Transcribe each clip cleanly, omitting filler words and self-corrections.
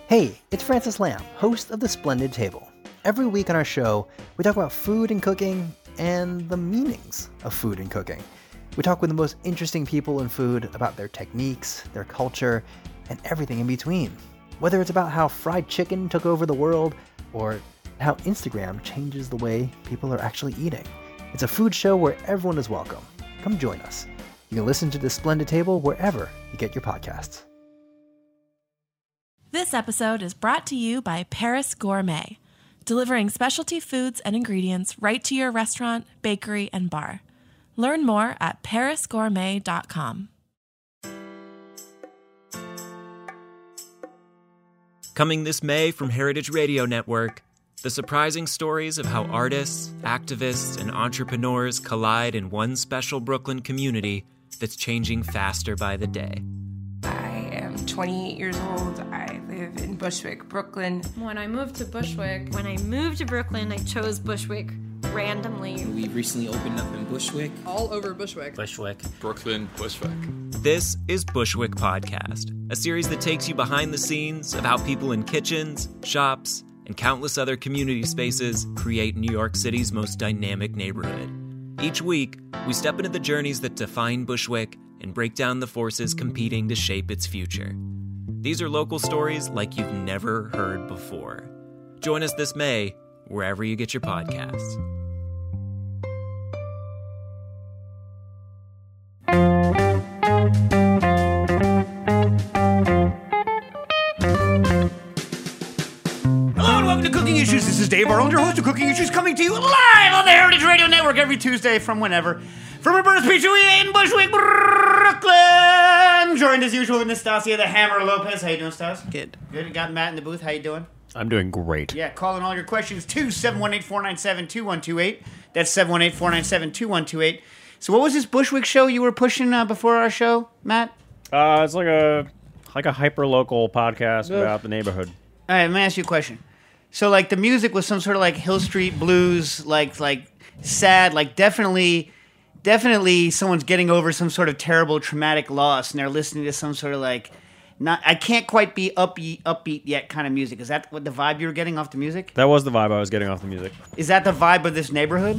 Hey, it's Francis Lamb, host of The Splendid Table. Every week on our show, we talk about food and cooking and the meanings of food and cooking. We talk with the most interesting people in food about their techniques, their culture, and everything in between. Whether it's about how fried chicken took over the world or how Instagram changes the way people are actually eating. It's a food show where everyone is welcome. Come join us. You can listen to The Splendid Table wherever you get your podcasts. This episode is brought to you by Paris Gourmet, delivering specialty foods and ingredients right to your restaurant, bakery, and bar. Learn more at parisgourmet.com. Coming this May from Heritage Radio Network, the surprising stories of how artists, activists, and entrepreneurs collide in one special Brooklyn community that's changing faster by the day. I am 28 years old. I live in Bushwick, Brooklyn. When I moved to Brooklyn, I chose Bushwick randomly. We've recently opened up in Bushwick. All over Bushwick. Brooklyn, Bushwick. This is Bushwick Podcast, a series that takes you behind the scenes of how people in kitchens, shops, and countless other community spaces create New York City's most dynamic neighborhood. Each week, we step into the journeys that define Bushwick and break down the forces competing to shape its future. These are local stories like you've never heard before. Join us this May, wherever you get your podcasts. Hello and welcome to Cooking Issues. This is Dave Arnold, your host of Cooking Issues, coming to you live on the Heritage Radio Network every Tuesday from whenever. From Roberta's Pizzeria in Bushwick, Brooklyn. Joined as usual with Nastasia the Hammer Lopez. How you doing, Stas? Good. Good. Got Matt in the booth. How you doing? I'm doing great. Yeah, calling all your questions to 718-497-2128. That's 718-497-2128. So what was this Bushwick show you were pushing before our show, Matt? It's like a hyper-local podcast about the neighborhood. All right, let me ask you a question. So, like, the music was some sort of, like, Hill Street blues, like sad, like, definitely someone's getting over some sort of terrible traumatic loss, and they're listening to some sort of, like, I can't quite be upbeat yet kind of music. Is that what the vibe you were getting off the music? That was the vibe I was getting off the music. Is that the vibe of this neighborhood?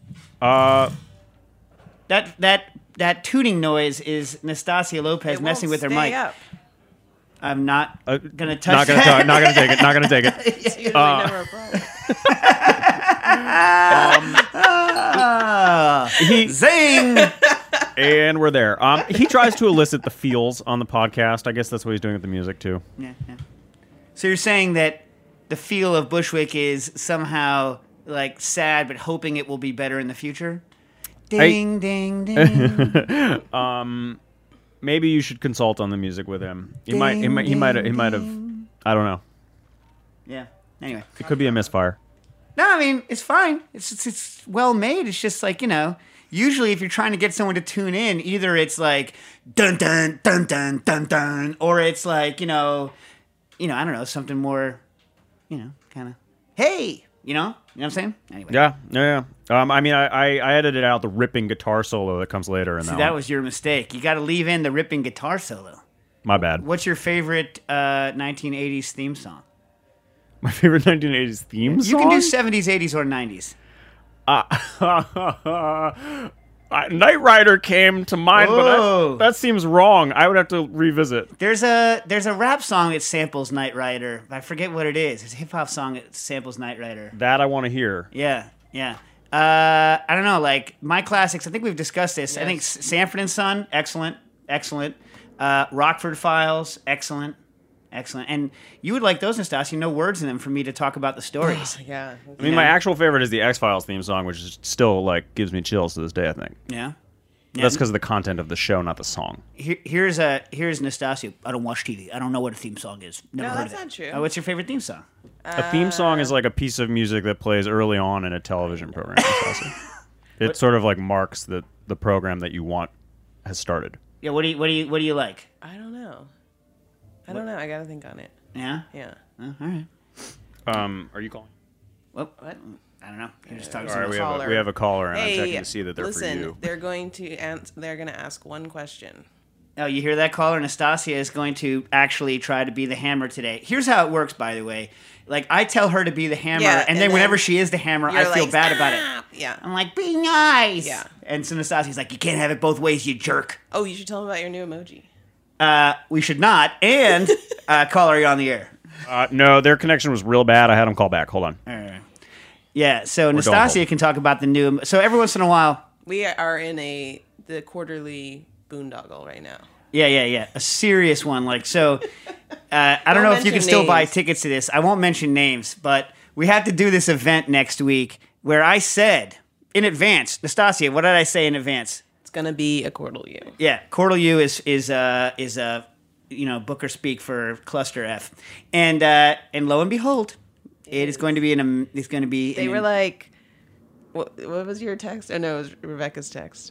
That tooting noise is Nastasia Lopez messing with her mic. Up. I'm not gonna touch that. Not gonna take it. Not gonna take it. Never a problem. Zing! And we're there. He tries to elicit the feels on the podcast. I guess that's what he's doing with the music too. Yeah. So you're saying that the feel of Bushwick is somehow like sad, but hoping it will be better in the future? Ding, ding, ding. Maybe you should consult on the music with him. He might have. I don't know. Yeah. Anyway, it could be a misfire. No, I mean it's fine. It's well made. It's just like, usually if you're trying to get someone to tune in, either it's like dun dun dun dun dun dun, or it's like I don't know, something more, kind of hey, you know what I'm saying? Anyway. Yeah. I mean, I edited out the ripping guitar solo that comes later. That was your mistake. You got to leave in the ripping guitar solo. My bad. What's your favorite 1980s theme song? My favorite 1980s theme song? You can do 70s, 80s, or 90s. Knight Rider came to mind, but that seems wrong. I would have to revisit. There's a rap song that samples Knight Rider. I forget what it is. It's a hip hop song that samples Knight Rider. That I want to hear. Yeah. I don't know. Like my classics. I think we've discussed this. Yes. I think Sanford and Son, excellent. Rockford Files, excellent. And you would like those, Nastasia. No words in them for me to talk about the stories. Yeah. I mean, my actual favorite is the X-Files theme song, which is still gives me chills to this day, I think. Yeah. That's because of the content of the show, not the song. Here's Nastasia. I don't watch TV. I don't know what a theme song is. Never heard of it. That's not true. What's your favorite theme song? A theme song is like a piece of music that plays early on in a television program, Nastasia. It sort of marks the program that you want has started. Yeah. What do you like? I don't know. I gotta think on it. Yeah. Yeah. All right. Are you calling? What? I don't know. You're just talking All right, to we have a caller, and Hey, I'm checking to see that they're listen, for you. They're going to ask one question. Oh, you hear that, caller? Nastasia is going to actually try to be the hammer today. Here's how it works, by the way. Like, I tell her to be the hammer, Yeah, and then whenever she is the hammer, I feel like, bad about it. "Stop!" Yeah. I'm like, be nice. Yeah. And so Nastasia's like, you can't have it both ways, you jerk. Oh, you should tell them about your new emoji. We should not. And, caller, you're on the air. No, their connection was real bad. I had them call back. Hold on. Yeah, so going Nastasia home. can talk about the new... So every once in a while... We are in the quarterly boondoggle right now. Yeah. A serious one. Like, so, I don't know if you can mention still buy names. tickets to this. I won't mention names, but we have to do this event next week where I said in advance, Nastasia, what did I say in advance? It's gonna be a Chordal U. Yeah, Chordal U is Booker speak for cluster F, and lo and behold, it is going to be They were like, what was your text? Oh no, it was Rebecca's text.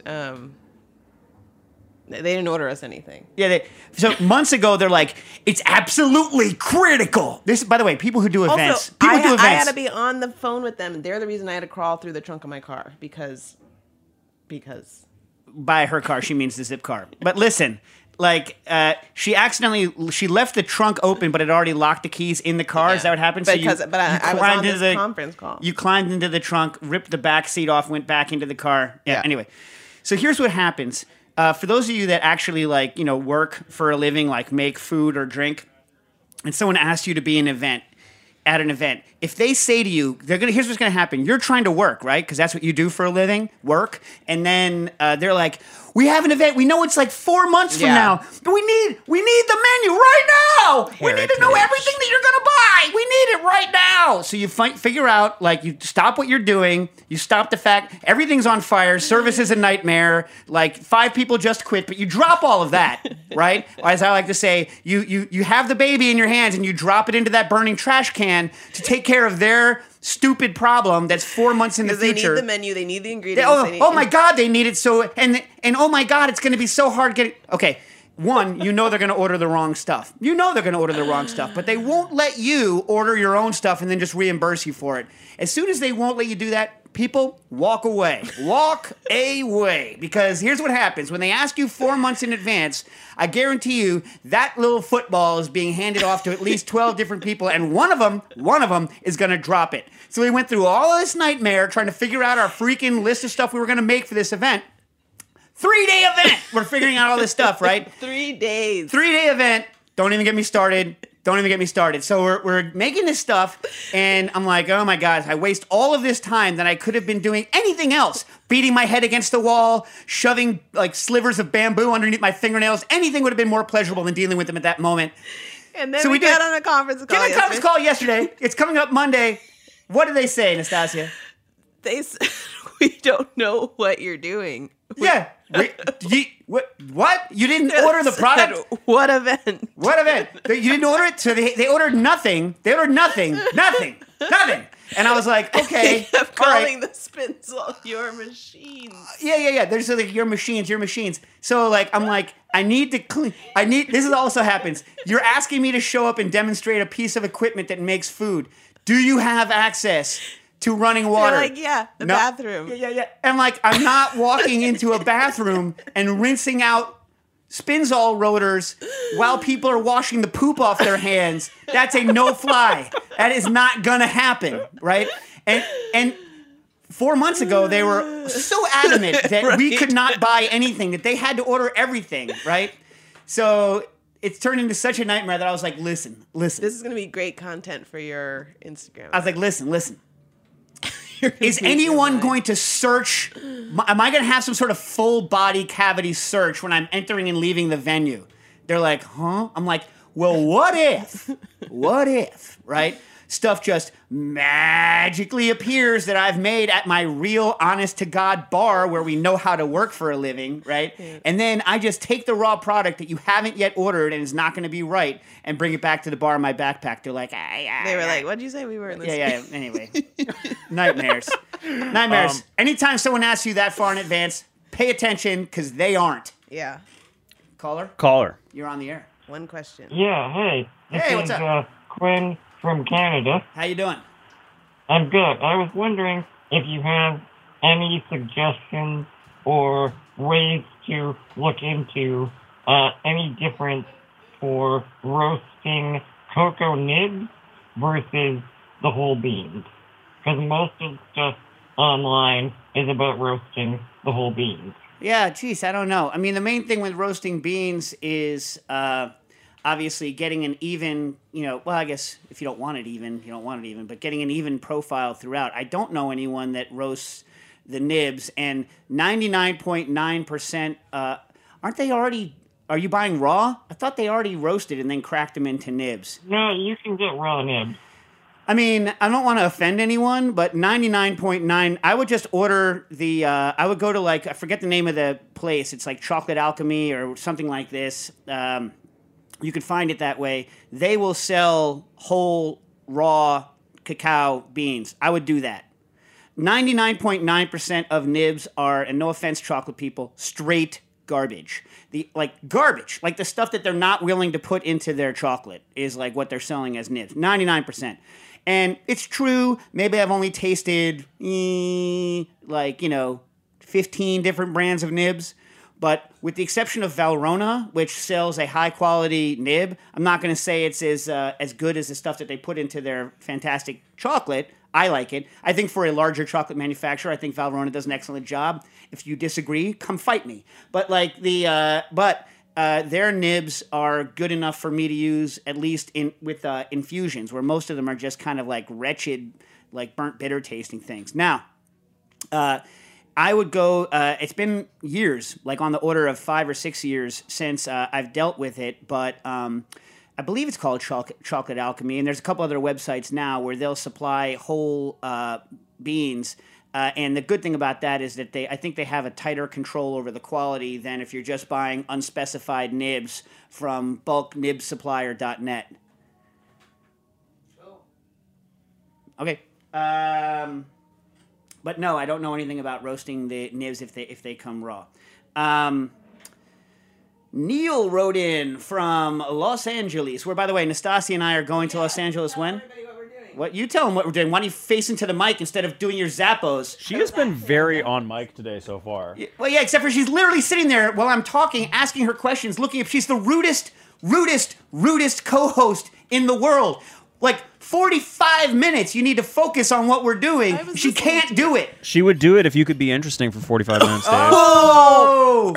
They didn't order us anything. Yeah, so months ago they're like, it's absolutely critical. This, by the way, people who do events, I had to be on the phone with them. They're the reason I had to crawl through the trunk of my car because. By her car, she means the zip car. But listen, like she left the trunk open, but it already locked the keys in the car. Yeah. Is that what happened? I was on this conference call. You climbed into the trunk, ripped the back seat off, went back into the car. Yeah. Anyway, so here's what happens. For those of you that actually work for a living, like make food or drink, and someone asks you to be at an event, if they say to you, here's what's gonna happen. You're trying to work, right? Because that's what you do for a living, work. And then they're like, we have an event. We know it's like 4 months from now, but we need the menu right now. We need to know everything that you're gonna buy. We need it right now. So you figure out, like, you stop what you're doing. You stop the fact everything's on fire. Service is a nightmare. Like 5 people just quit, but you drop all of that, right? As I like to say, you have the baby in your hands and you drop it into that burning trash can to take care of their stupid problem that's 4 months in the future. They need the menu. They need the ingredients. Oh my God, they need it so, and oh my God, it's going to be so hard getting. Okay, one, they're going to order the wrong stuff. They're going to order the wrong stuff, but they won't let you order your own stuff and then just reimburse you for it. As soon as they won't let you do that, people, walk away. Walk away. Because here's what happens. When they ask you 4 months in advance, I guarantee you that little football is being handed off to at least 12 different people, and one of them is going to drop it. So we went through all of this nightmare trying to figure out our freaking list of stuff we were going to make for this event. 3-day event. We're figuring out all this stuff, right? 3 days. 3-day event. Don't even get me started. So we're making this stuff, and I'm like, oh my God, I waste all of this time that I could have been doing anything else. Beating my head against the wall, shoving like slivers of bamboo underneath my fingernails. Anything would have been more pleasurable than dealing with them at that moment. And then we got on a conference call. Get on a conference call yesterday. It's coming up Monday. What did they say, Nastasia? They said, we don't know what you're doing. Yeah. What? You didn't order the product? What event? What event? You didn't order it? So they ordered nothing. They ordered nothing. And I was like, okay. They kept calling the Spinzel your machines. Yeah. There's like your machines. So like, I'm like, I need to clean. This is also happens. You're asking me to show up and demonstrate a piece of equipment that makes food. Do you have access to running water? They're like, yeah, the bathroom. Yeah. And like, I'm not walking into a bathroom and rinsing out Spinzall rotors while people are washing the poop off their hands. That's a no-fly. That is not gonna happen, right? And 4 months ago, they were so adamant that we could not buy anything, that they had to order everything, right? So it's turned into such a nightmare that I was like, listen. This is gonna be great content for your Instagram. I was like, listen. Is anyone going to search? Am I going to have some sort of full body cavity search when I'm entering and leaving the venue? They're like, huh? I'm like, well, what if, right? Stuff just magically appears that I've made at my real honest-to-God bar where we know how to work for a living, right? Yeah. And then I just take the raw product that you haven't yet ordered and is not going to be right and bring it back to the bar in my backpack. They're like, They were like, what'd you say? We weren't listening. Yeah. Anyway, nightmares. Anytime someone asks you that far in advance, pay attention because they aren't. Yeah. Caller. You're on the air. One question. Yeah, hey. Hey, what's up? Quinn from Canada. How you doing? I'm good. I was wondering if you have any suggestions or ways to look into any difference for roasting cocoa nibs versus the whole beans? Because most of the stuff online is about roasting the whole beans. Yeah, geez, I don't know. I mean, the main thing with roasting beans is obviously getting an even, well, I guess if you don't want it even, you don't want it even, but getting an even profile throughout. I don't know anyone that roasts the nibs, and 99.9%, aren't they already, are you buying raw? I thought they already roasted and then cracked them into nibs. No, you can get raw nibs. I mean, I don't want to offend anyone, but 99.9, I would just order the, I would go to I forget the name of the place. It's like Chocolate Alchemy or something like this. You can find it that way. They will sell whole, raw cacao beans. I would do that. 99.9% of nibs are, and no offense, chocolate people, straight garbage. Garbage. Like the stuff that they're not willing to put into their chocolate is like what they're selling as nibs. 99%. And it's true, maybe I've only tasted, 15 different brands of nibs. But with the exception of Valrhona, which sells a high-quality nib, I'm not going to say it's as good as the stuff that they put into their fantastic chocolate. I like it. I think for a larger chocolate manufacturer, I think Valrhona does an excellent job. If you disagree, come fight me. But their nibs are good enough for me to use, at least with infusions, where most of them are just kind of like wretched, like burnt bitter tasting things. Now, I would go, it's been years, like on the order of 5 or 6 years since I've dealt with it, but I believe it's called Chocolate Alchemy, and there's a couple other websites now where they'll supply whole beans. And the good thing about that is that I think they have a tighter control over the quality than if you're just buying unspecified nibs from bulknibsupplier.net. Okay. But no, I don't know anything about roasting the nibs if they come raw. Neil wrote in from Los Angeles, where, by the way, Nastasia and I are going to Los Angeles when? What? You tell them what we're doing. Why don't you face into the mic instead of doing your Zappos? She has been very on mic today so far. Well, yeah, except for she's literally sitting there while I'm talking, asking her questions, looking if she's the rudest co-host in the world. Like 45 minutes, you need to focus on what we're doing. She can't do it. She would do it if you could be interesting for 45 minutes, Dave. Oh!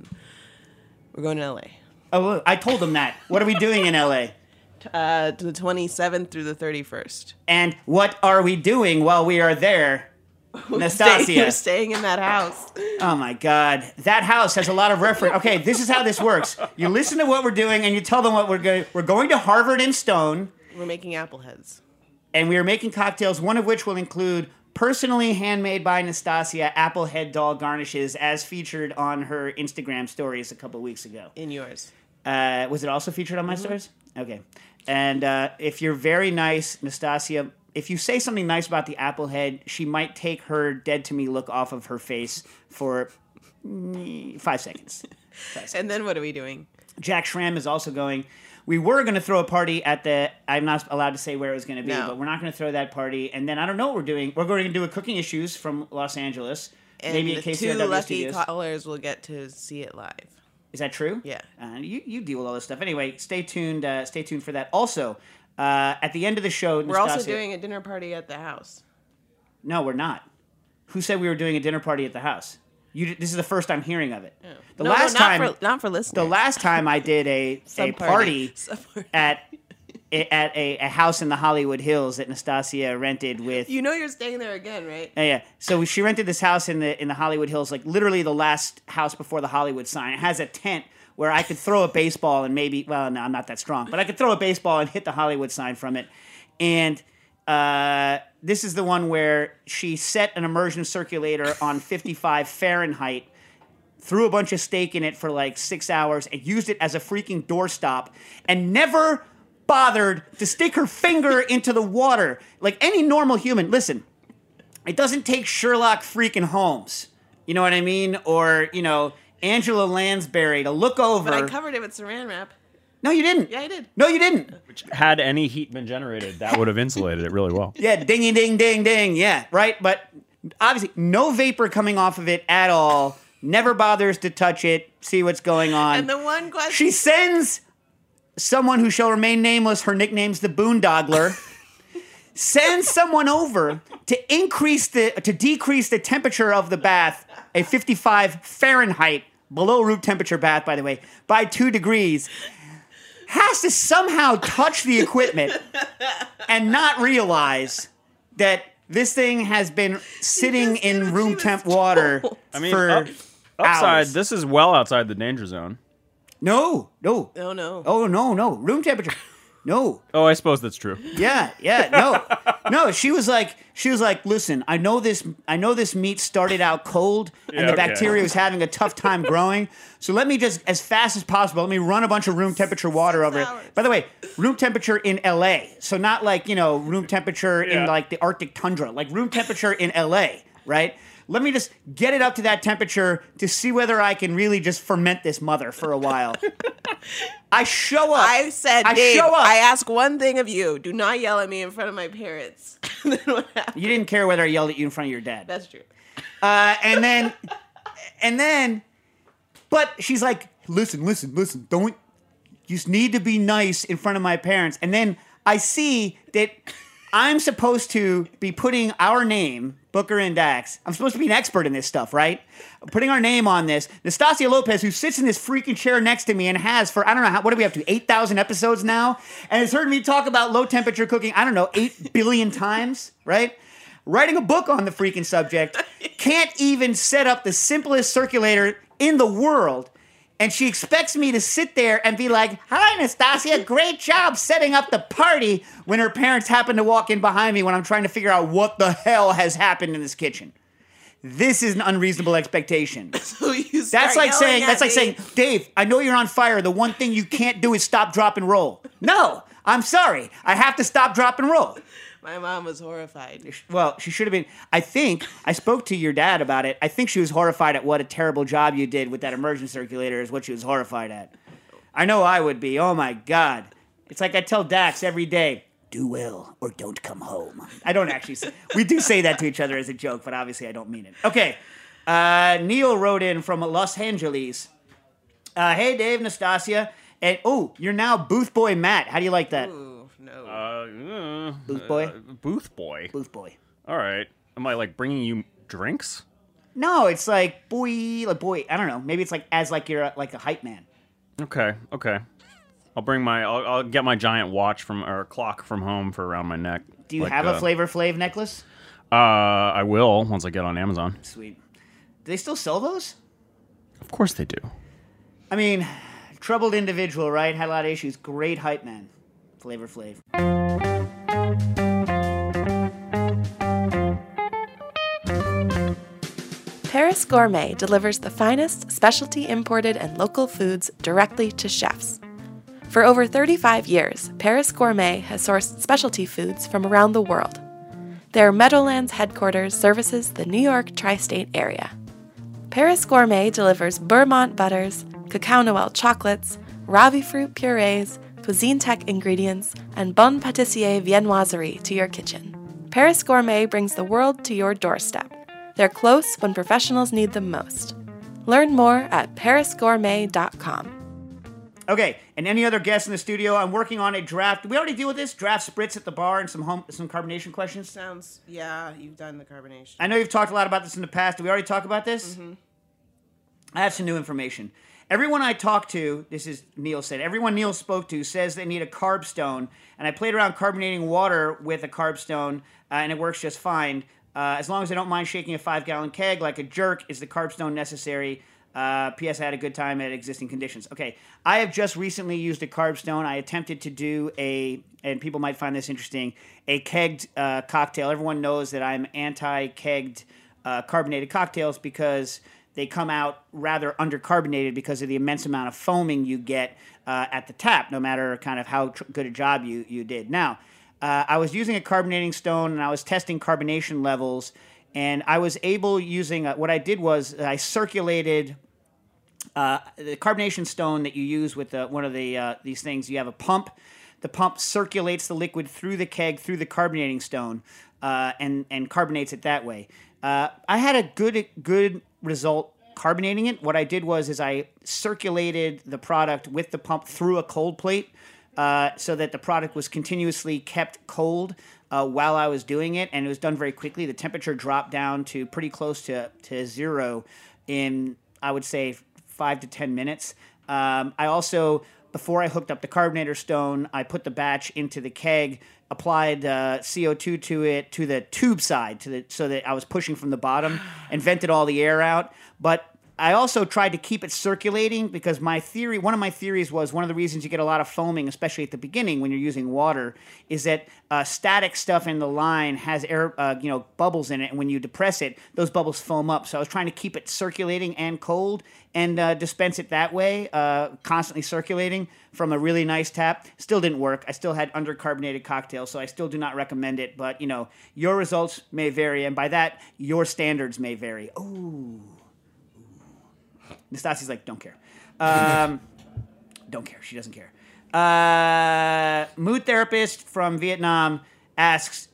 We're going to LA. Oh, I told them that. What are we doing in LA? To the 27th through the 31st. And what are we doing while we are there? Nastasia. You're staying in that house. Oh my God. That house has a lot of reference. Okay, this is how this works. You listen to what we're doing and you tell them what we're going. We're going to Harvard and Stone. We're making apple heads. And we are making cocktails, one of which will include personally handmade by Nastasia apple head doll garnishes as featured on her Instagram stories a couple weeks ago. In yours. Was it also featured on my stories? Okay. And if you're very nice, Nastasia, if you say something nice about the apple head, she might take her dead to me look off of her face for 5 seconds. And then what are we doing? Jack Schramm is also going. We were going to throw a party at I'm not allowed to say where it was going to be, but we're not going to throw that party. And then I don't know what we're doing. We're going to do a Cooking Issues from Los Angeles. And maybe the 2 lucky callers will get to see it live. Is that true? Yeah. You deal with all this stuff. Anyway, stay tuned. Stay tuned for that. Also, at the end of the show, we're also doing a dinner party at the house. No, we're not. Who said we were doing a dinner party at the house? This is the first I'm hearing of it. Oh. The last time, not for listeners. The last time I did a party at a house in the Hollywood Hills that Nastasia rented with. You know you're staying there again, right? Yeah. So she rented this house in the Hollywood Hills, like literally the last house before the Hollywood sign. It has a tent where I could throw a baseball and maybe, well, no, I'm not that strong, but I could throw a baseball and hit the Hollywood sign from it. And this is the one where she set an immersion circulator on 55 Fahrenheit, threw a bunch of steak in it for like 6 hours, and used it as a freaking doorstop, and never bothered to stick her finger into the water. Like any normal human, listen, it doesn't take Sherlock freaking Holmes, you know what I mean? Or, Angela Lansbury to look over. But I covered it with saran wrap. No, you didn't. Yeah, I did. No, you didn't. Had any heat been generated, that would have insulated it really well. Yeah, dingy ding ding ding. Yeah, right. But obviously, no vapor coming off of it at all. never bothers to touch it, see what's going on. And the one question She sends someone who shall remain nameless, her nickname's the Boondoggler, sends someone over to decrease the temperature of the bath, a 55 Fahrenheit, below room temperature bath, by the way, by 2 degrees, has to somehow touch the equipment and not realize that this thing has been sitting in room temp water for upside, hours. this is well outside the danger zone. No. Oh, no. Oh, no. Room temperature. No. Oh, I suppose that's true. Yeah, no. She was like, listen, I know this meat started out cold and the bacteria was having a tough time growing. So let me just, as fast as possible, let me run a bunch of room temperature water over it. By the way, room temperature in LA. So not like, room temperature in like the Arctic tundra, like room temperature in LA, right? Let me just get it up to that temperature to see whether I can really just ferment this mother for a while. I show up. I said, Dave, I ask one thing of you. Do not yell at me in front of my parents. Then what happened? You didn't care whether I yelled at you in front of your dad. That's true. And then, but she's like, listen, don't, you just need to be nice in front of my parents. And then I see that I'm supposed to be putting our name, Booker and Dax. I'm supposed to be an expert in this stuff, right? Putting our name on this. Nastasia Lopez, who sits in this freaking chair next to me and has for, I don't know, what do we have to, 8,000 episodes now? And has heard me talk about low temperature cooking, 8 billion times, right? Writing a book on the freaking subject, can't even set up the simplest circulator in the world. And she expects me to sit there and be like, hi, Nastasia, great job setting up the party, when her parents happen to walk in behind me when I'm trying to figure out what the hell has happened in this kitchen. This is an unreasonable expectation. So you That's like saying, Dave, I know you're on fire. The one thing you can't do is stop, drop, and roll. No, I'm sorry. I have to stop, drop, and roll. My mom was horrified. Well, she should have been. I think, I spoke to your dad about it. I think she was horrified at what a terrible job you did with that immersion circulator is what she was horrified at. I know I would be. Oh, my God. It's like I tell Dax every day, do well or don't come home. I don't actually say. We do say that to each other as a joke, but obviously I don't mean it. Okay. Neil wrote in from Los Angeles. Hey, Dave, Nastasia. And, you're now Booth Boy Matt. How do you like that? Ooh, no. Booth Boy? Booth Boy. Booth Boy. All right. Am I like bringing you drinks? No, it's like boy. I don't know. Maybe it's like as like you're like a hype man. Okay. I'll get my giant watch or clock from home for around my neck. Do you have a Flavor Flav necklace? I will once I get on Amazon. Sweet. Do they still sell those? Of course they do. I mean, troubled individual, right? Had a lot of issues. Great hype man. Flavor Flav. Paris Gourmet delivers the finest specialty imported and local foods directly to chefs. For over 35 years, Paris Gourmet has sourced specialty foods from around the world. Their Meadowlands headquarters services the New York tri-state area. Paris Gourmet delivers Bourmont butters, Cacao Noel chocolates, Ravi fruit purees, Cuisine Tech ingredients, and Bon Pâtissier viennoiserie to your kitchen. Paris Gourmet brings the world to your doorstep. They're close when professionals need them most. Learn more at parisgourmet.com. Okay, and any other guests in the studio? I'm working on a draft. Did we already deal with this? Draft spritz at the bar and some carbonation questions? You've done the carbonation. I know you've talked a lot about this in the past. Did we already talk about this? Mm-hmm. I have some new information. Everyone I talked to, this is Neil said, everyone Neil spoke to says they need a carb stone. And I played around carbonating water with a carb stone, and it works just fine. As long as I don't mind shaking a 5-gallon keg like a jerk, is the carb stone necessary? P.S. I had a good time at existing conditions. Okay, I have just recently used a carb stone. I attempted to do and people might find this interesting, a kegged cocktail. Everyone knows that I'm anti-kegged carbonated cocktails because they come out rather undercarbonated because of the immense amount of foaming you get at the tap, no matter kind of how good a job you did. Now, I was using a carbonating stone, and I was testing carbonation levels, and I was able, using what I did was I circulated the carbonation stone that you use with one of these things. You have a pump. The pump circulates the liquid through the keg, through the carbonating stone, and carbonates it that way. I had a good result carbonating it. What I did was I circulated the product with the pump through a cold plate so that the product was continuously kept cold while I was doing it, and it was done very quickly. The temperature dropped down to pretty close to zero in, I would say, 5 to 10 minutes. I also, before I hooked up the carbonator stone, I put the batch into the keg, applied CO2 to it, to the tube side, so that I was pushing from the bottom, and vented all the air out. But I also tried to keep it circulating because one of my theories was one of the reasons you get a lot of foaming, especially at the beginning when you're using water, is that static stuff in the line has air, bubbles in it, and when you depress it, those bubbles foam up. So I was trying to keep it circulating and cold and dispense it that way, constantly circulating from a really nice tap. Still didn't work. I still had undercarbonated cocktails, so I still do not recommend it. But, your results may vary, and by that, your standards may vary. Ooh. Nastasi's like, don't care. Don't care. She doesn't care. Mood therapist from Vietnam asks,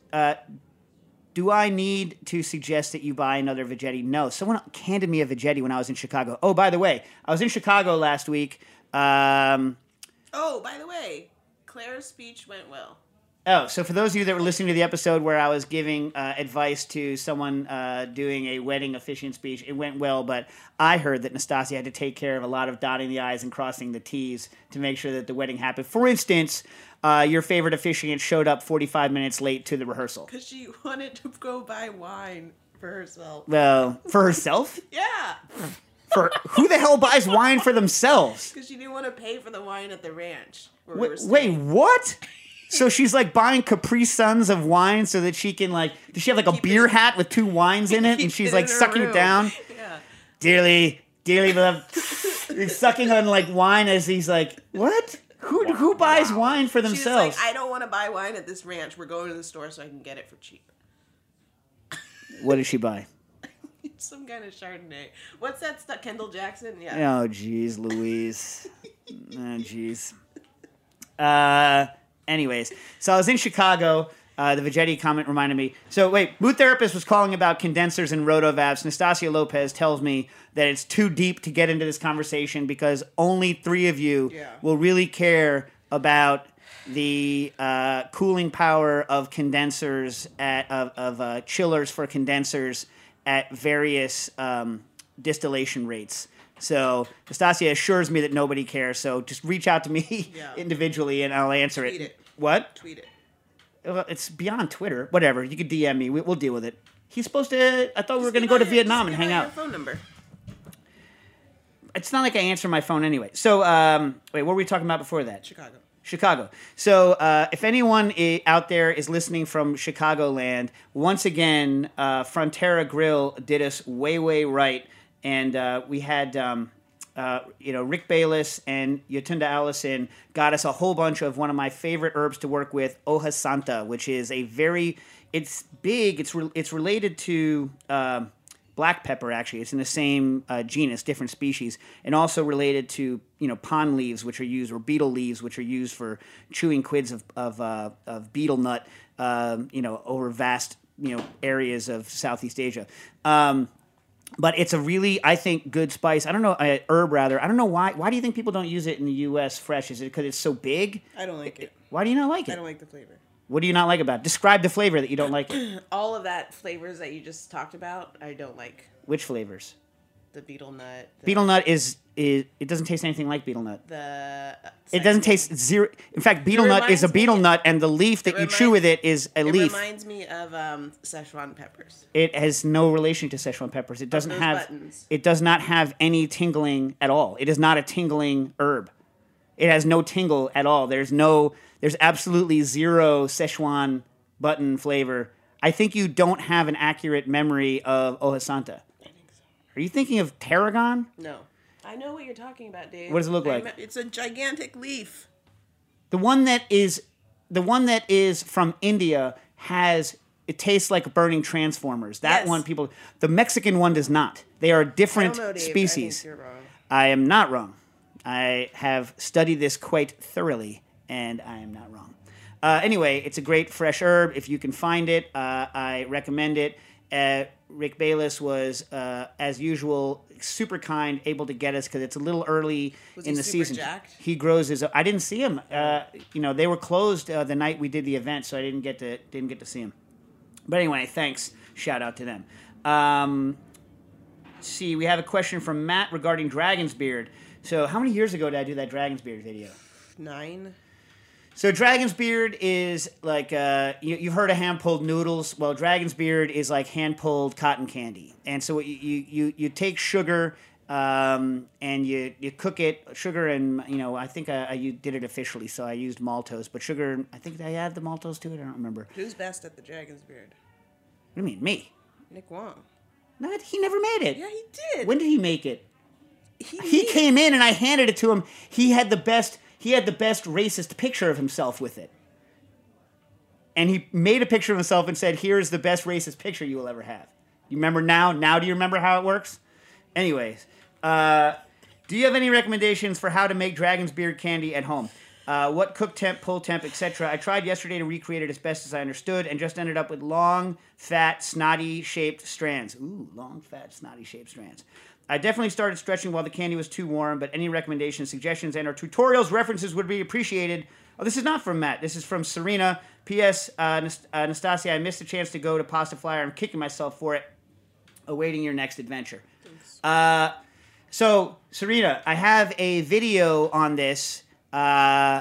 do I need to suggest that you buy another Vegetti? No. Someone handed me a Vegetti when I was in Chicago. Oh, by the way, I was in Chicago last week. Oh, by the way, Claire's speech went well. Oh, so for those of you that were listening to the episode where I was giving advice to someone doing a wedding officiant speech, it went well, but I heard that Nastasia had to take care of a lot of dotting the I's and crossing the T's to make sure that the wedding happened. For instance, your favorite officiant showed up 45 minutes late to the rehearsal. Because she wanted to go buy wine for herself. Well, for herself? Yeah. For who the hell buys wine for themselves? Because she didn't want to pay for the wine at the ranch. Wait, what? So she's like buying Capri Suns of wine so that she can does she have like a beer hat with 2 wines in it and she's like sucking it down? Yeah. Dearly beloved. He's sucking on like wine as he's like, what? Who buys wine for themselves? She's like, I don't want to buy wine at this ranch. We're going to the store so I can get it for cheap. What did she buy? Some kind of Chardonnay. What's that stuff? Kendall Jackson? Yeah. Oh, jeez, Louise. Oh, jeez. Anyways, so I was in Chicago. The Vegetti comment reminded me. So wait, Mood Therapist was calling about condensers and rotovapes. Nastasia Lopez tells me that it's too deep to get into this conversation because only 3 of you will really care about the cooling power of condensers, of chillers for condensers at various distillation rates. So Nastasia assures me that nobody cares. So just reach out to me individually, and I'll answer it. Tweet it. What? Tweet it. Well, it's beyond Twitter. Whatever. You could DM me. We'll deal with it. He's supposed to. I thought we were going to go to Vietnam and hang out. Your phone number. It's not like I answer my phone anyway. So wait, what were we talking about before that? Chicago. So if anyone out there is listening from Chicagoland, once again, Frontera Grill did us way right. And we had, Rick Bayless and Yotunda Allison got us a whole bunch of one of my favorite herbs to work with, Hoja Santa, which is it's big. It's related to black pepper, actually. It's in the same genus, different species, and also related to, pond leaves, which are used, or beetle leaves, which are used for chewing quids of beetle nut, over vast, areas of Southeast Asia. But it's a really, I think, good spice. I don't know, herb rather. I don't know why. Why do you think people don't use it in the U.S. fresh? Is it because it's so big? I don't like it. Why do you not like it? I don't like the flavor. What do you not like about it? Describe the flavor that you don't like it. All of that flavors that you just talked about, I don't like. Which flavors? The beetle nut. Beetle nut is it doesn't taste anything like beetle nut. It doesn't taste zero. In fact, beetle nut is a beetle nut, and the leaf that you chew with it is a leaf. It reminds me of Szechuan peppers. It has no relation to Szechuan peppers. It doesn't have. Buttons. It does not have any tingling at all. It is not a tingling herb. It has no tingle at all. There's absolutely zero Szechuan button flavor. I think you don't have an accurate memory of Hoja Santa. I think so. Are you thinking of tarragon? No. I know what you're talking about, Dave. What does it look like? It's a gigantic leaf. The one that is from India it tastes like burning transformers. That one the Mexican one does not. They are different species. I think you're wrong. I am not wrong. I have studied this quite thoroughly, and I am not wrong. Anyway, it's a great fresh herb. If you can find it, I recommend it. Rick Bayless was, as usual, super kind, able to get us because it's a little early in the season. Jacked? He grows his. I didn't see him. They were closed the night we did the event, so I didn't get to see him. But anyway, thanks. Shout out to them. Let's see, we have a question from Matt regarding Dragon's Beard. So, how many years ago did I do that Dragon's Beard video? 9. So Dragon's Beard is like, you've heard of hand-pulled noodles. Well, Dragon's Beard is like hand-pulled cotton candy. And so you take sugar and you cook it, sugar and, I think you did it officially, so I used maltose. But sugar, I think I add the maltose to it? I don't remember. Who's best at the Dragon's Beard? What do you mean, me? Nick Wong. No, he never made it. Yeah, he did. When did he make it? He came in and I handed it to him. He had the best racist picture of himself with it. And he made a picture of himself and said, "Here's the best racist picture you will ever have." You remember now? Now do you remember how it works? Anyways, do you have any recommendations for how to make Dragon's Beard candy at home? What cook temp, pull temp, etc.? I tried yesterday to recreate it as best as I understood and just ended up with long, fat, snotty-shaped strands. Ooh, long, fat, snotty-shaped strands. I definitely started stretching while the candy was too warm, but any recommendations, suggestions, and/or tutorials, references would be appreciated. Oh, this is not from Matt. This is from Serena. P.S. Anastasia, I missed a chance to go to Pasta Flyer. I'm kicking myself for it. Awaiting your next adventure. So, Serena, I have a video on this. I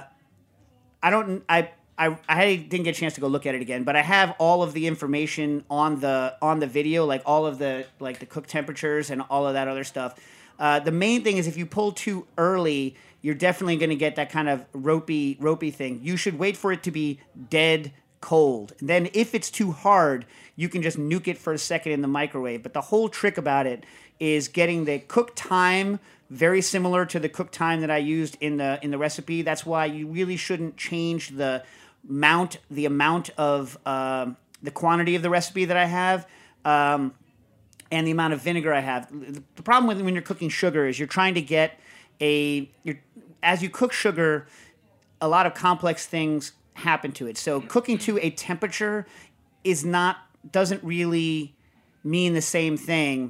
didn't get a chance to go look at it again, but I have all of the information on the video, like all of the cook temperatures and all of that other stuff. The main thing is if you pull too early, you're definitely going to get that kind of ropey thing. You should wait for it to be dead cold. And then if it's too hard, you can just nuke it for a second in the microwave. But the whole trick about it is getting the cook time very similar to the cook time that I used in the recipe. That's why you really shouldn't change the amount of the quantity of the recipe that I have and the amount of vinegar I have. The problem with when you're cooking sugar is you're trying to get as you cook sugar, a lot of complex things happen to it. So cooking to a temperature doesn't really mean the same thing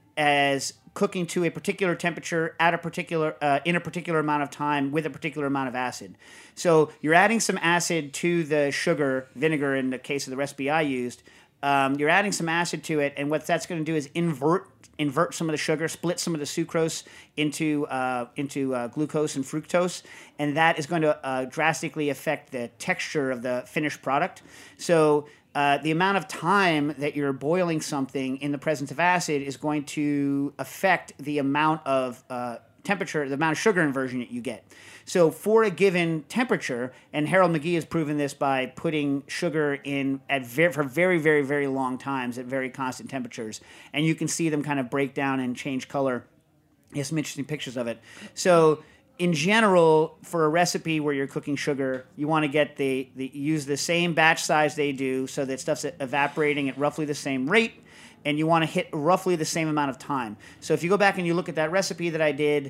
as cooking to a particular temperature at a particular in a particular amount of time with a particular amount of acid. So you're adding some acid to the sugar, vinegar in the case of the recipe I used. You're adding some acid to it, and what that's going to do is invert some of the sugar, split some of the sucrose into glucose and fructose, and that is going to drastically affect the texture of the finished product. So the amount of time that you're boiling something in the presence of acid is going to affect the amount of temperature, the amount of sugar inversion that you get. So for a given temperature, and Harold McGee has proven this by putting sugar in for very, very, very long times at very constant temperatures, and you can see them kind of break down and change color. He has some interesting pictures of it. So in general, for a recipe where you're cooking sugar, you want to get use the same batch size they do so that stuff's evaporating at roughly the same rate, and you want to hit roughly the same amount of time. So if you go back and you look at that recipe that I did,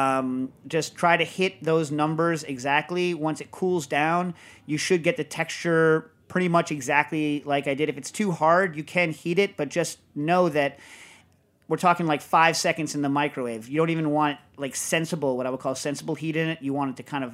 just try to hit those numbers exactly. Once it cools down, you should get the texture pretty much exactly like I did. If it's too hard, you can heat it, but just know that we're talking like 5 seconds in the microwave. You don't even want like what I would call sensible heat in it. You want it to kind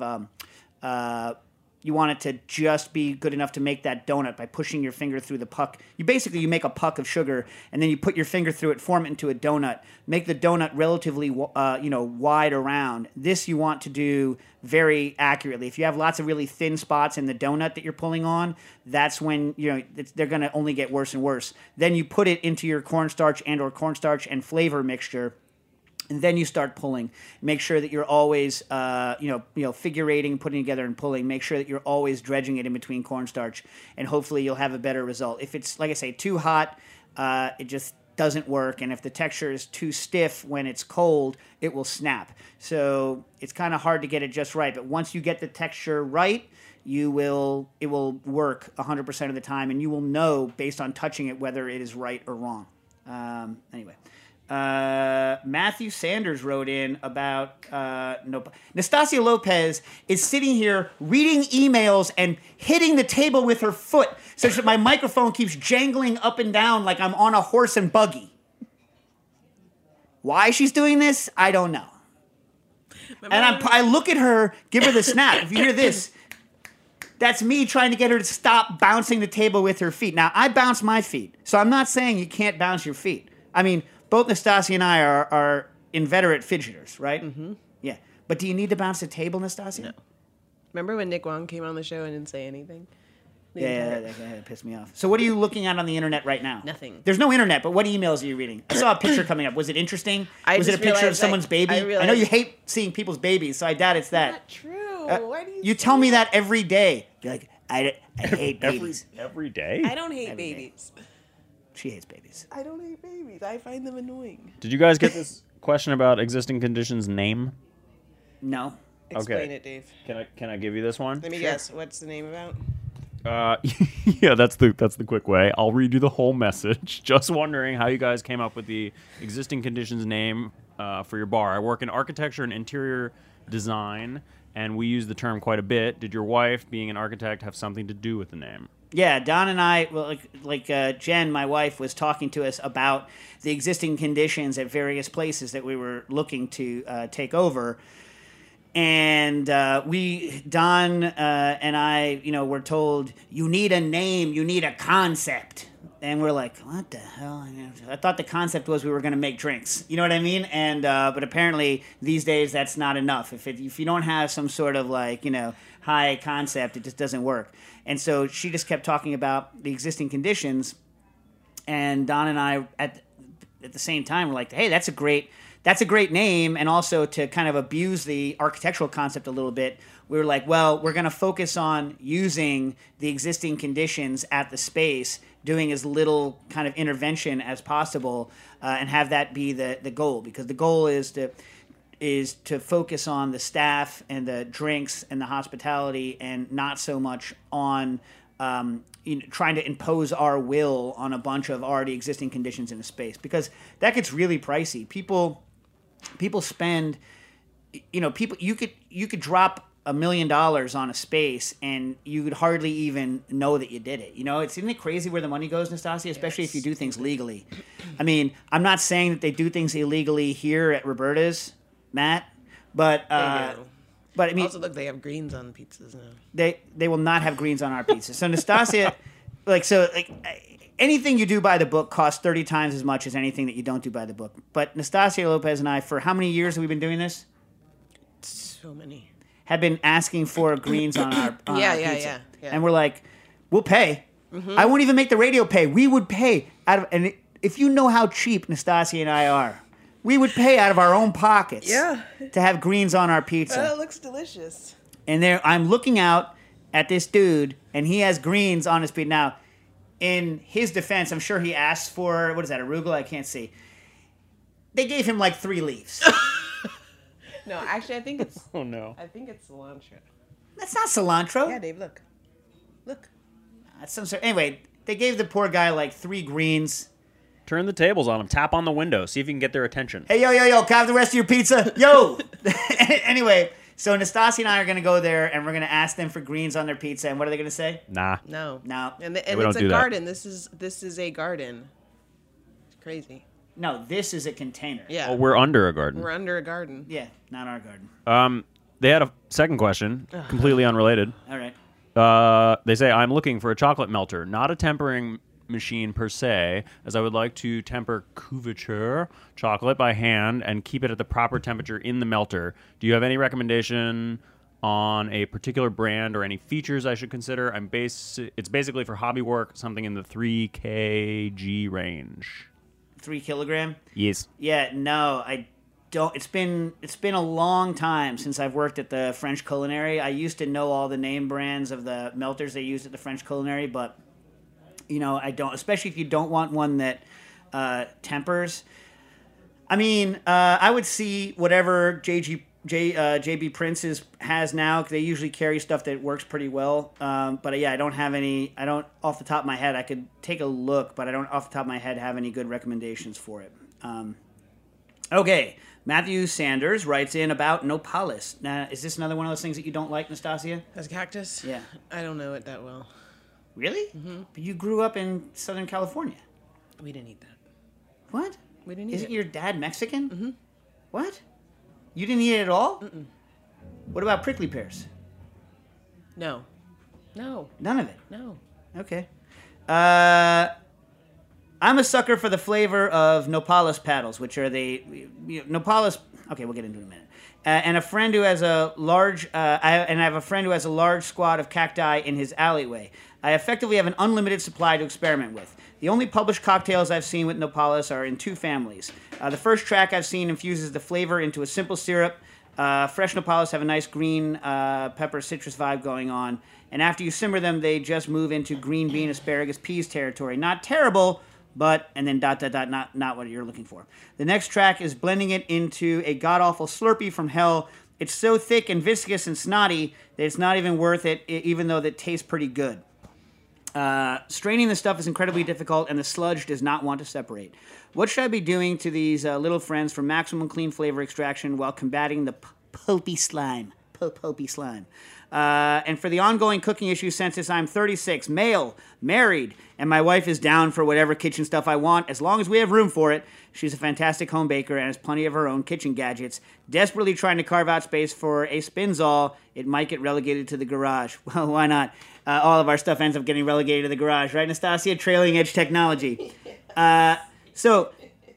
of, you want it to just be good enough to make that donut by pushing your finger through the puck. You make a puck of sugar, and then you put your finger through it, form it into a donut. Make the donut relatively, wide around. This you want to do very accurately. If you have lots of really thin spots in the donut that you're pulling on, that's when they're going to only get worse and worse. Then you put it into your cornstarch and flavor mixture. And then you start pulling. Make sure that you're always, figurating, putting together and pulling. Make sure that you're always dredging it in between cornstarch, and hopefully you'll have a better result. If it's, like I say, too hot, it just doesn't work. And if the texture is too stiff when it's cold, it will snap. So it's kind of hard to get it just right. But once you get the texture right, it will work 100% of the time, and you will know based on touching it whether it is right or wrong. Anyway. Matthew Sanders wrote in about Nastasia Lopez is sitting here reading emails and hitting the table with her foot such that my microphone keeps jangling up and down like I'm on a horse and buggy. Why she's doing this, I don't know. And I look at her, give her the snap. If you hear this, that's me trying to get her to stop bouncing the table with her feet. Now, I bounce my feet, so I'm not saying you can't bounce your feet. I mean, both Nastasia and I are inveterate fidgeters, right? Mm-hmm. Yeah. But do you need to bounce the table, Nastasia? No. Remember when Nick Wong came on the show and didn't say anything? Yeah, that pissed me off. So what are you looking at on the internet right now? Nothing. There's no internet, but what emails are you reading? I saw a picture coming up. Was it interesting? Was it a picture of someone's baby? I know you hate seeing people's babies, so I doubt it's that. Not true. Why do you tell me that every day. You're like, I hate babies. Every day? I don't hate babies. She hates babies. I don't hate babies. I find them annoying. Did you guys get this question about existing conditions name? No. Explain it, Dave. Can I give you this one? Let me guess. What's the name about? Yeah, that's the quick way. I'll read you the whole message. Just wondering how you guys came up with the existing conditions name for your bar. I work in architecture and interior design, and we use the term quite a bit. Did your wife, being an architect, have something to do with the name? Yeah, Don and I, well, Jen, my wife, was talking to us about the existing conditions at various places that we were looking to take over. And Don and I, were told, you need a name, you need a concept. And we're like, what the hell? I thought the concept was we were going to make drinks. You know what I mean? And but apparently these days that's not enough. If you don't have some sort of high concept, it just doesn't work. And so she just kept talking about the existing conditions. And Don and I at the same time were like, hey, that's a great name. And also to kind of abuse the architectural concept a little bit, we were like, well, we're going to focus on using the existing conditions at the space, doing as little kind of intervention as possible, and have that be the goal. Because the goal is to focus on the staff and the drinks and the hospitality, and not so much on trying to impose our will on a bunch of already existing conditions in a space, because that gets really pricey. People spend, you could drop $1 million on a space and you could hardly even know that you did it. Isn't it crazy where the money goes, Nastasia? Especially if you do things legally. I mean, I'm not saying that they do things illegally here at Roberta's, Matt, but they do. But I mean, also look, they have greens on pizzas now. They will not have greens on our pizzas. So Nastasia, anything you do by the book costs 30 times as much as anything that you don't do by the book. But Nastasia Lopez and I, for how many years have we been doing this? So many. Have been asking for greens on our pizza. Yeah. And we're like, we'll pay. Mm-hmm. I won't even make the radio pay. We would pay and if you know how cheap Nastasia and I are, we would pay out of our own pockets to have greens on our pizza. That looks delicious. And I'm looking out at this dude, and he has greens on his pizza. Now, in his defense, I'm sure he asked for, what is that, arugula? I can't see. They gave him 3 leaves. No, actually, I think it's... Oh, no. I think it's cilantro. That's not cilantro. Yeah, Dave, look. Look. That's some sort... Anyway, they gave the poor guy 3 greens. Turn the tables on them. Tap on the window. See if you can get their attention. Hey, yo, can I have the rest of your pizza? Yo! Anyway, so Nastasia and I are going to go there, and we're going to ask them for greens on their pizza. And what are they going to say? Nah. No. And it's a garden. This is a garden. It's crazy. No, this is a container. Yeah. Oh, we're under a garden. We're under a garden. Yeah, not our garden. They had a second question, completely unrelated. All right. They say, I'm looking for a chocolate melter, not a tempering machine per se, as I would like to temper couverture chocolate by hand and keep it at the proper temperature in the melter. Do you have any recommendation on a particular brand or any features I should consider? It's basically for hobby work, something in the 3 kg range. 3 kilogram? Yes. Yeah, no, I don't. It's been a long time since I've worked at the French Culinary. I used to know all the name brands of the melters they used at the French Culinary, but I don't, especially if you don't want one that tempers. I mean, I would see whatever JB Prince's has now, because they usually carry stuff that works pretty well. But yeah, I don't off the top of my head, I could take a look, but I don't off the top of my head have any good recommendations for it. Okay. Matthew Sanders writes in about Nopales. Now, is this another one of those things that you don't like, Nastasia? As a cactus? Yeah. I don't know it that well. Really? Mm-hmm. But you grew up in Southern California. We didn't eat that. What? We didn't eat it. Isn't your dad Mexican? Mm-hmm. What? You didn't eat it at all? Mm-mm. What about prickly pears? No. None of it? No. Okay. I'm a sucker for the flavor of Nopales paddles, which are Nopales. Okay, we'll get into it in a minute. And a friend who has a large, I have a friend who has a large squad of cacti in his alleyway. I effectively have an unlimited supply to experiment with. The only published cocktails I've seen with Nopales are in two families. The first track I've seen infuses the flavor into a simple syrup. Fresh Nopales have a nice green pepper citrus vibe going on. And after you simmer them, they just move into green bean, asparagus, peas territory. Not terrible, but, and then ... not what you're looking for. The next track is blending it into a god-awful Slurpee from hell. It's so thick and viscous and snotty that it's not even worth it, even though it tastes pretty good. Straining the stuff is incredibly difficult, and the sludge does not want to separate. What should I be doing to these little friends for maximum clean flavor extraction while combating the pulpy slime? Pulpy slime. And for the ongoing cooking issue, since I'm 36, male, married, and my wife is down for whatever kitchen stuff I want, as long as we have room for it. She's a fantastic home baker and has plenty of her own kitchen gadgets. Desperately trying to carve out space for a Spinzall, it might get relegated to the garage. Well, why not? All of our stuff ends up getting relegated to the garage, right, Nastasia? Trailing edge technology. So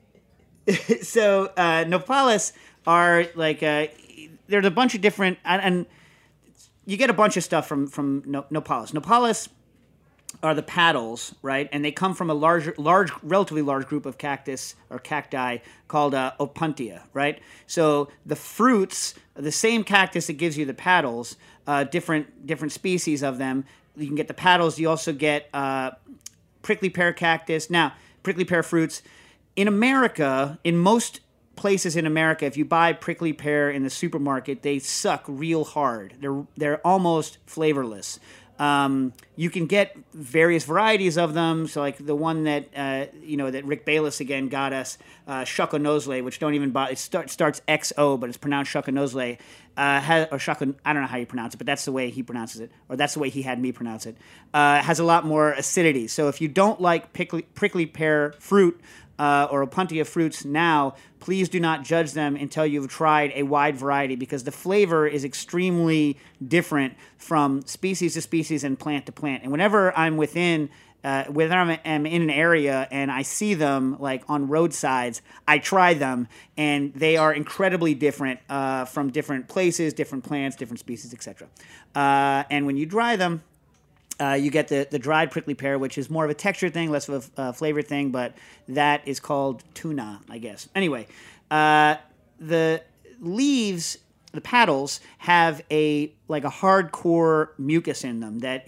Nopales are like, there's a bunch of different, and you get a bunch of stuff from Nopales. Nopales are the paddles, right? And they come from a relatively large group of cactus or cacti called Opuntia, right? So the fruits, the same cactus that gives you the paddles, different species of them. You can get the paddles. You also get prickly pear cactus. Now, prickly pear fruits. In America, in most places in America, if you buy prickly pear in the supermarket, they suck real hard. They're almost flavorless. You can get various varieties of them. So like the one that that Rick Bayless again got us, Choconosle, which don't even buy. It starts XO, but it's pronounced Choconosle. I don't know how you pronounce it, but that's the way he pronounces it, or that's the way he had me pronounce it. Has a lot more acidity. So if you don't like prickly pear fruit, or Opuntia fruits now, please do not judge them until you've tried a wide variety, because the flavor is extremely different from species to species and plant to plant. And whenever I'm in an area and I see them like on roadsides, I try them, and they are incredibly different from different places, different plants, different species, etc. And when you dry them, you get the dried prickly pear, which is more of a texture thing, less of a flavor thing, but that is called tuna, I guess. Anyway, the leaves, the paddles, have a hardcore mucus in them that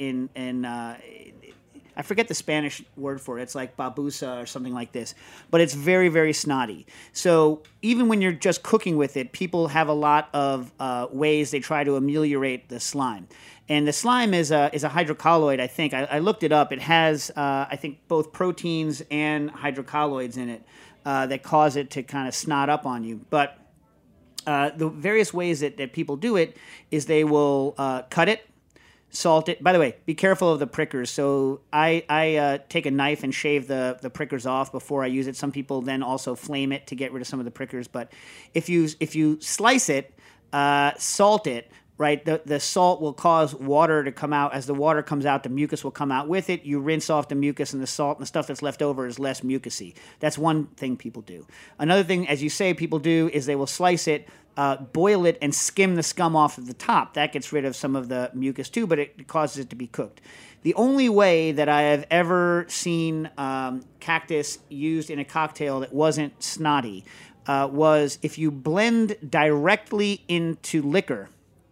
I forget the Spanish word for it. It's like babusa or something like this. But it's very, very snotty. So even when you're just cooking with it, people have a lot of ways they try to ameliorate the slime. And the slime is a hydrocolloid, I think. I looked it up. It has, I think, both proteins and hydrocolloids in it that cause it to kind of snot up on you. But the various ways that people do it is they will cut it, salt it. By the way, be careful of the prickers. So I take a knife and shave the prickers off before I use it. Some people then also flame it to get rid of some of the prickers. But if you slice it, salt it, right, the salt will cause water to come out. As the water comes out, the mucus will come out with it. You rinse off the mucus, and the salt and the stuff that's left over is less mucusy. That's one thing people do. Another thing, as you say, people do is they will slice it, boil it, and skim the scum off of the top. That gets rid of some of the mucus too, but it causes it to be cooked. The only way that I have ever seen cactus used in a cocktail that wasn't snotty was if you blend directly into liquor.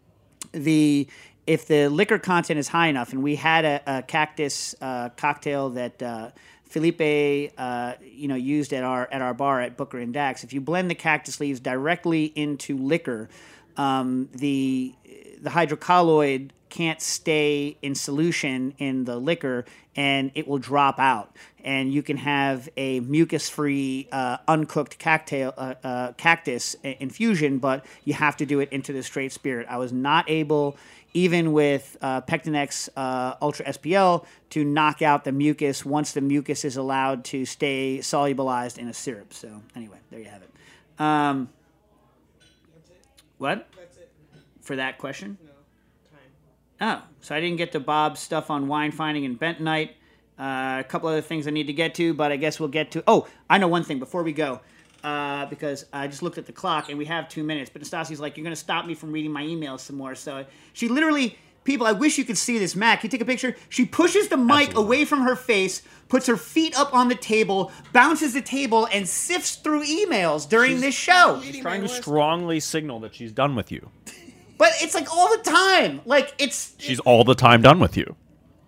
If the liquor content is high enough, and we had a cactus cocktail that Felipe used at our bar at Booker and Dax. If you blend the cactus leaves directly into liquor, the the hydrocolloid can't stay in solution in the liquor, and it will drop out. And you can have a mucus-free, uncooked cactus infusion, but you have to do it into the straight spirit. I was not able, even with Pectinex Ultra SPL, to knock out the mucus once the mucus is allowed to stay solubilized in a syrup. So anyway, there you have it. What? That's it. For that question? No. Time. Oh, so I didn't get to Bob's stuff on wine finding and bentonite. A couple other things I need to get to, but I guess we'll get to... Oh, I know one thing before we go, because I just looked at the clock and we have 2 minutes, but Nastasia's like, you're going to stop me from reading my emails some more. So she literally... People, I wish you could see this. Matt, can you take a picture? She pushes the mic away from her face, puts her feet up on the table, bounces the table, and sifts through emails during this show. She's trying to strongly signal that she's done with you. But it's like all the time. Like, it's... She's all the time done with you.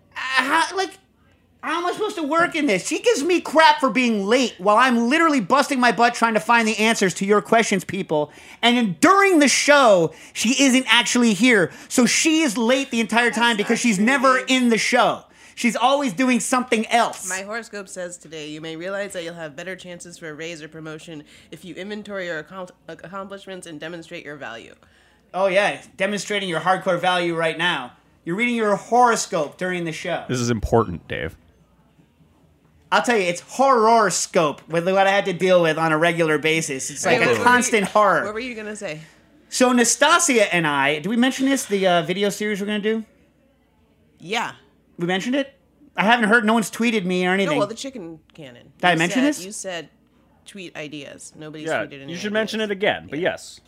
How am I supposed to work in this? She gives me crap for being late while I'm literally busting my butt trying to find the answers to your questions, people. And then during the show, she isn't actually here. So she is late the entire time because she's never in the show. She's always doing something else. My horoscope says today, you may realize that you'll have better chances for a raise or promotion if you inventory your accomplishments and demonstrate your value. Oh, yeah. Demonstrating your hardcore value right now. You're reading your horoscope during the show. This is important, Dave. I'll tell you, it's horror-scope with what I had to deal with on a regular basis. It's like a constant horror. What were you going to say? So Nastasia and I, did we mention this, the video series we're going to do? Yeah. We mentioned it? I haven't heard, no one's tweeted me or anything. No, well, the chicken cannon. Did I mention this? You said tweet ideas. Nobody's tweeted any you should ideas. mention it again, but yes.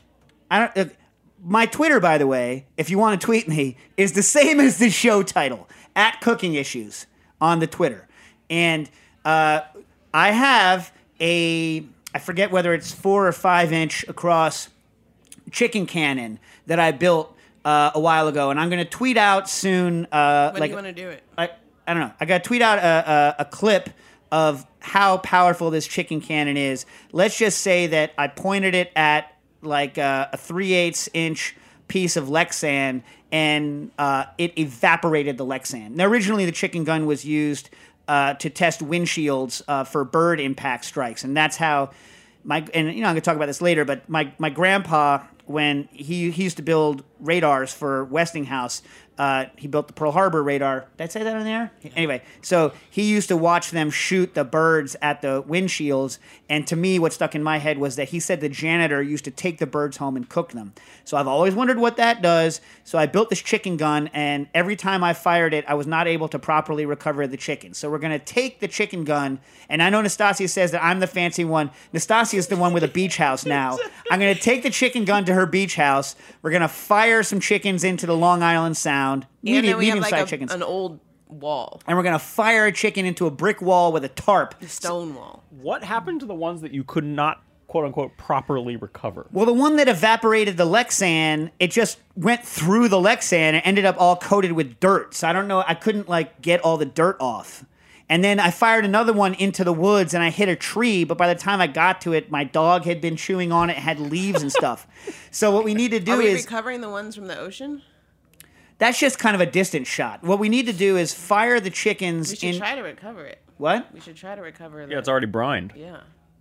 My Twitter, by the way, if you want to tweet me, is the same as the show title, @CookingIssues on the Twitter. And I have I forget whether it's 4 or 5 inch across chicken cannon that I built a while ago, and I'm going to tweet out soon. When do you want to do it? I don't know. I got to tweet out a clip of how powerful this chicken cannon is. Let's just say that I pointed it at like a 3/8 inch piece of Lexan, and it evaporated the Lexan. Now, originally, the chicken gun was used to test windshields for bird impact strikes, and that's how I'm going to talk about this later, but my grandpa, when he used to build radars for Westinghouse, he built the Pearl Harbor radar. Did I say that on there? Anyway, so he used to watch them shoot the birds at the windshields, and to me, what stuck in my head was that he said the janitor used to take the birds home and cook them. So I've always wondered what that does, so I built this chicken gun, and every time I fired it, I was not able to properly recover the chicken. So we're going to take the chicken gun, and I know Nastasia says that I'm the fancy one. Nastasia's the one with a beach house now. I'm going to take the chicken gun to her beach house. We're going to fire some chickens into the Long Island Sound. And then we have medium-sized like chickens. an old wall. And we're going to fire a chicken into a brick wall with a tarp. A stone wall. What happened to the ones that you could not, quote-unquote, properly recover? Well, the one that evaporated the Lexan, it just went through the Lexan and ended up all coated with dirt. So I don't know. I couldn't, get all the dirt off. And then I fired another one into the woods, and I hit a tree. But by the time I got to it, my dog had been chewing on it, had leaves and stuff. So what we need to do Are we is... recovering the ones from the ocean? That's just kind of a distant shot. What we need to do is fire the chickens We should try to recover it. What? We should try to recover Yeah, it's already brined. Yeah.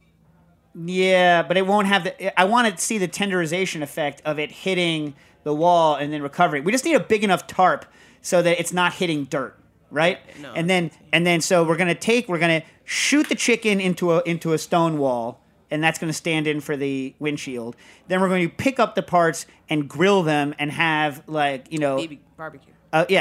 Yeah, but it won't have the... I want to see the tenderization effect of it hitting the wall and then recovering. We just need a big enough tarp so that it's not hitting dirt, right? No, and then so we're going to shoot the chicken into a stone wall, and that's going to stand in for the windshield. Then we're going to pick up the parts and grill them and have baby barbecue.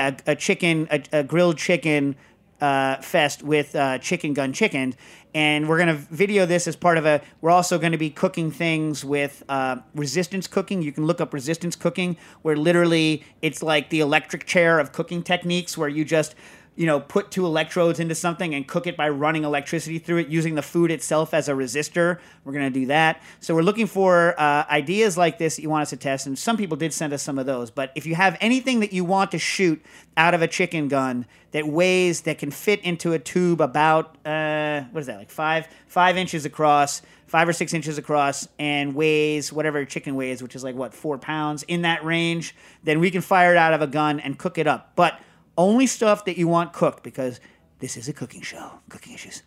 A grilled chicken fest with chicken gun chicken. And we're going to video this as part of we're also going to be cooking things with resistance cooking. You can look up resistance cooking, where literally it's like the electric chair of cooking techniques, where you just put 2 electrodes into something and cook it by running electricity through it, using the food itself as a resistor. We're going to do that. So we're looking for ideas like this that you want us to test, and some people did send us some of those. But if you have anything that you want to shoot out of a chicken gun that can fit into a tube about, what is that, like 5 inches across, 5 or 6 inches across, and weighs whatever a chicken weighs, which is like, 4 pounds, in that range, then we can fire it out of a gun and cook it up. But only stuff that you want cooked, because this is a cooking show. Cooking issues.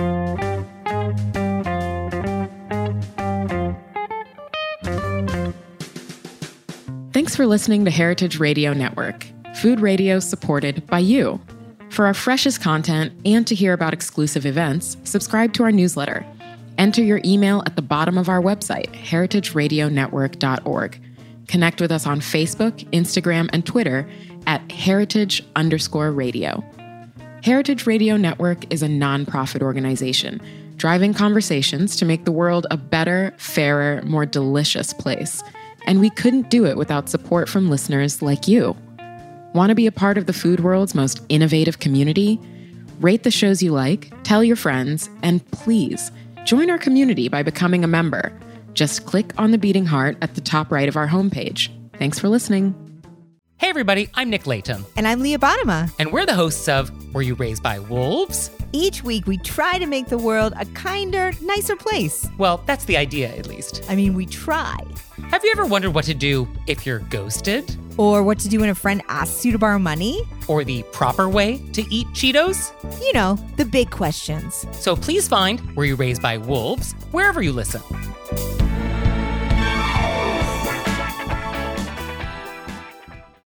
Thanks for listening to Heritage Radio Network, food radio supported by you. For our freshest content and to hear about exclusive events, subscribe to our newsletter. Enter your email at the bottom of our website, heritageradionetwork.org. Connect with us on Facebook, Instagram, and Twitter at heritage_radio. Heritage Radio Network is a nonprofit organization driving conversations to make the world a better, fairer, more delicious place. And we couldn't do it without support from listeners like you. Want to be a part of the food world's most innovative community? Rate the shows you like, tell your friends, and please join our community by becoming a member. Just click on the beating heart at the top right of our homepage. Thanks for listening. Hey everybody, I'm Nick Latham. And I'm Leah Bottima. And we're the hosts of Were You Raised by Wolves? Each week we try to make the world a kinder, nicer place. Well, that's the idea, at least. I mean, we try. Have you ever wondered what to do if you're ghosted? Or what to do when a friend asks you to borrow money? Or the proper way to eat Cheetos? You know, the big questions. So please find Were You Raised by Wolves wherever you listen.